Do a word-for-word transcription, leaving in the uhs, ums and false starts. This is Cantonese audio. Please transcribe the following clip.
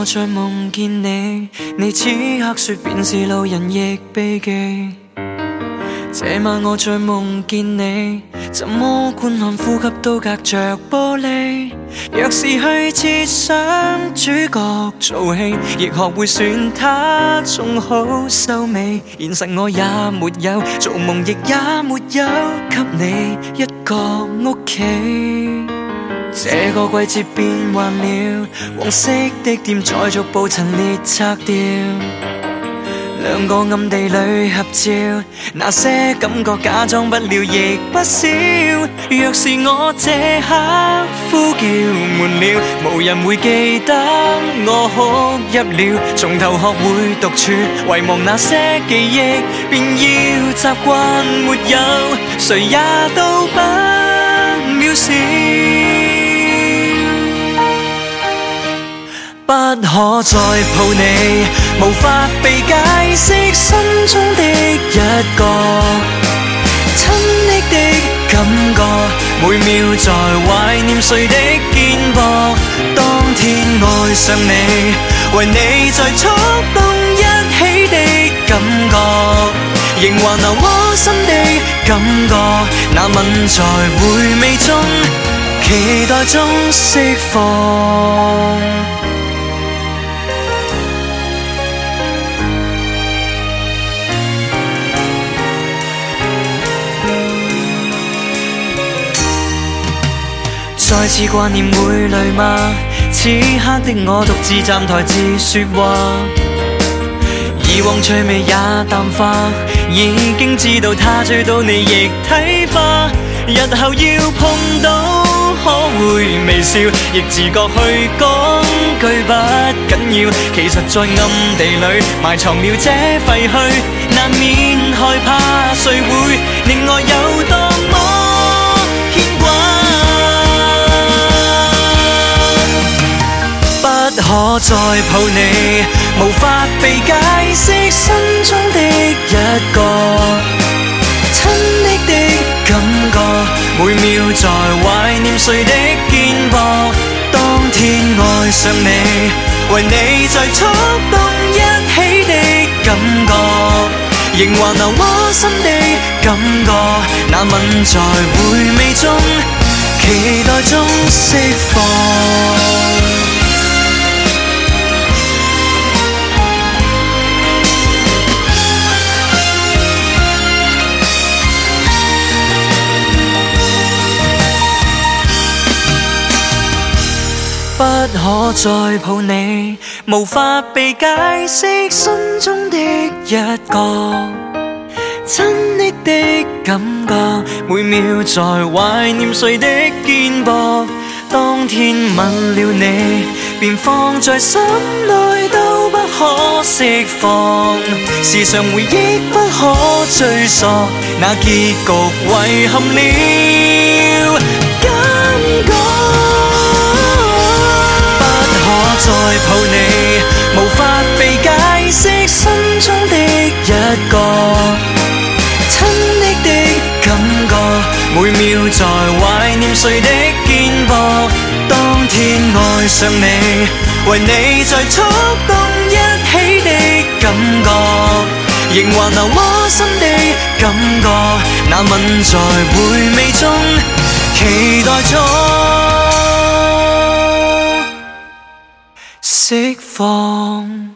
再夢見你，你此刻說便是路人亦避忌。這晚我再夢見你，怎麼觀看呼吸都隔着玻璃。若是去設想主角做戲，亦學會選他總好收尾。現實我也沒有，做夢亦也沒有給你一個屋企。這個季節變幻了，黃色的店在逐步陳列拆掉，兩個暗地裏合照，那些感覺假裝不了亦不少。若是我這刻呼叫悶了，無人會記得我哭泣了。從頭學會獨處，遺忘那些記憶，便要習慣。沒有誰也都不渺小，不可再抱你，無法被解釋心中的一個親昵的感覺，每秒在懷念誰的肩膊。當天愛上你，為你在觸動一起的感覺，仍還留窩心的感覺，那吻在回味中，期待中釋放。再次掛念會累嗎？此刻的我獨自站台自說話，以往趣味也淡化，已經知道他追到你亦睇化。日後要碰到可會微笑，亦自覺去講句不緊要。其實在暗地裏埋藏了這廢墟，難免害怕誰會令愛有多麼牽掛。不可再抱你，無法被解釋心中的一個親昵的感覺，每秒在懷念誰的肩膊。當天愛上你，為你在觸動一起的感覺，仍還留窩心的感覺，那吻在回味中，期待中釋放。不可再抱你，無法被解釋心中的一個親昵的感覺，每秒在懷念誰的肩膊。當天吻了你，便放在心內都不可釋放，時常回憶不可追溯，那結局遺憾了感覺。再抱你，無法被解釋心中的一個親昵的感覺，每秒在懷念誰的肩膊。當天愛上你，為你在觸動一起的感覺，仍還留窩心的感覺，那吻在回味中，期待中釋放。